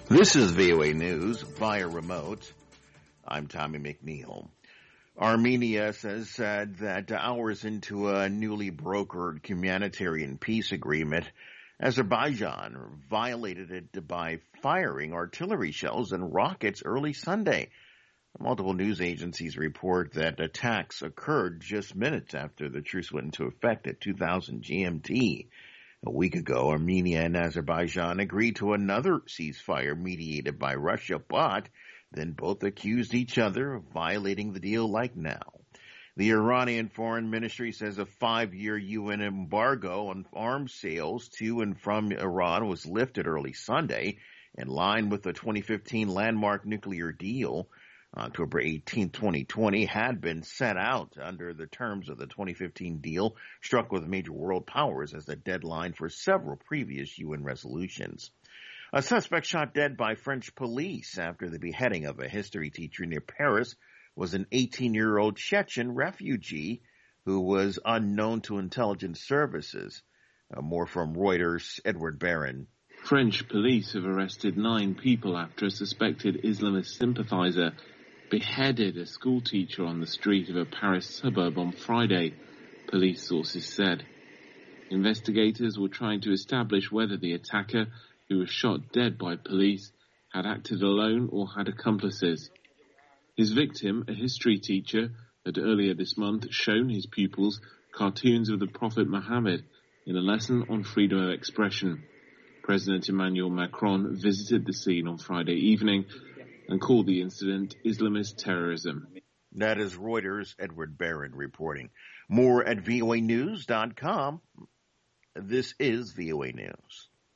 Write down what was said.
This is VOA News via remote. I'm Tommy McNeil. Armenia has said that hours into a newly brokered humanitarian peace agreement, Azerbaijan violated it by firing artillery shells and rockets early Sunday. Multiple news agencies report that attacks occurred just minutes after the truce went into effect at 2000 GMT. A week ago, Armenia and Azerbaijan agreed to another ceasefire mediated by Russia, but then both accused each other of violating the deal like now. The Iranian Foreign Ministry says a 5-year UN embargo on arms sales to and from Iran was lifted early Sunday, in line with the 2015 landmark nuclear deal. October 18, 2020 had been set out under the terms of the 2015 deal struck with major world powers as the deadline for several previous UN resolutions. A suspect shot dead by French police after the beheading of a history teacher near Paris was an 18-year-old Chechen refugee who was unknown to intelligence services. More from Reuters' Edward Barron. French police have arrested 9 people after a suspected Islamist sympathizer beheaded a schoolteacher on the street of a Paris suburb on Friday, police sources said. Investigators were trying to establish whether the attacker, who was shot dead by police, had acted alone or had accomplices. His victim, a history teacher, had earlier this month shown his pupils cartoons of the Prophet Muhammad in a lesson on freedom of expression. President Emmanuel Macron visited the scene on Friday evening and called the incident Islamist terrorism. That is Reuters' Edward Barron reporting. More at voanews.com. This is VOA News.